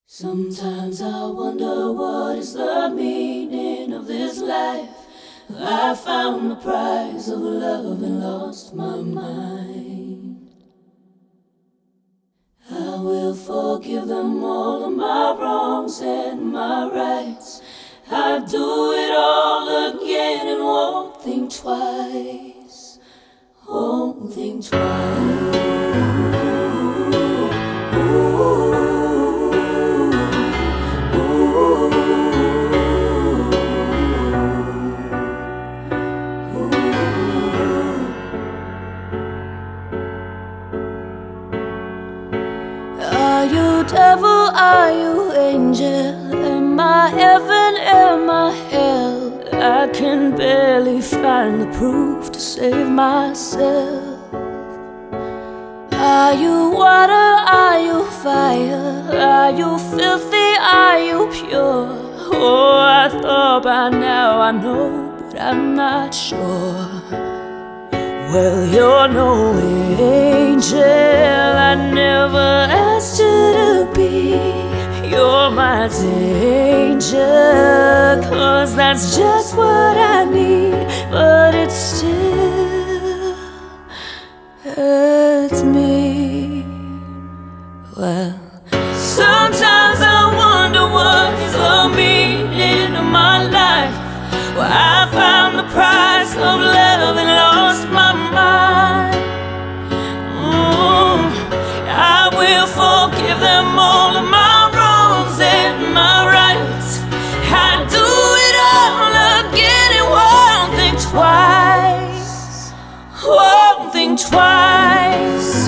Sometimes I wonder what is the meaning of this life. I found the prize of love and lost my mind. I will forgive them all of my wrongs and my rights. I'd do it all again and won't think twice. Won't think twice. Are you devil, are you angel? Am I heaven, am I hell? I can barely find the proof to save myself. Are you water, are you fire? Are you filthy, are you pure? Oh, I thought by now I know, but I'm not sure. Well, you're no angel, I never asked you to be. You're my danger, 'cause that's just what I need. But it still hurts me. Well, sometimes I wonder what is the meaning of my life. Well, I found the price of love and lost my mind. I will forgive them all of my wrongs and my rights. I do it all again and won't think twice. Won't think twice.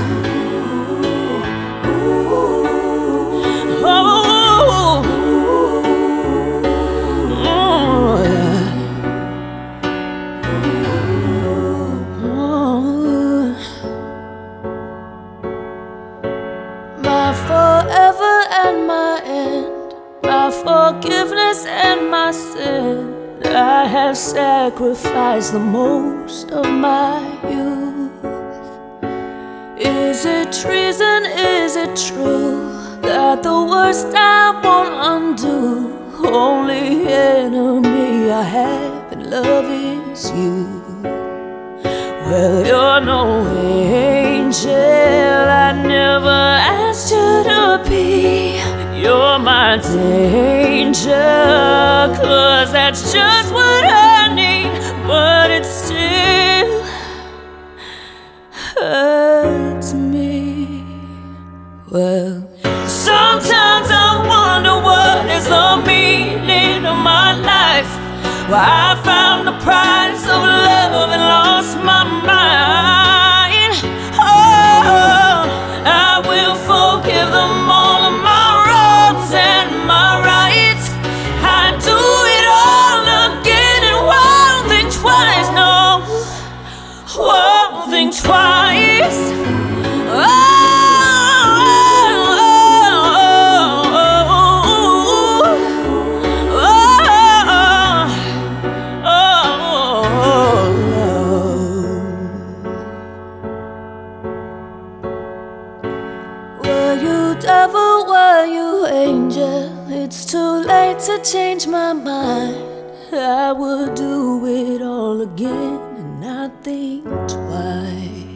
My forever and my end, my forgiveness and my sin. I have sacrificed the most of my youth. Is it treason, is it true, that the worst I won't undo? Only enemy I have in love is you. Well, you're no angel, I never asked you to be. You're my danger, 'cause that's just what I need. But it still hurts me. Well, sometimes I wonder what is the meaning of my life. Well, I found the prize of love and lost my mind. Oh, I will forgive them all of my wrongs and my rights. I do it all again and won't think twice. No, won't think twice. Were you devil, were you angel? It's too late to change my mind. I would do it all again and not think twice.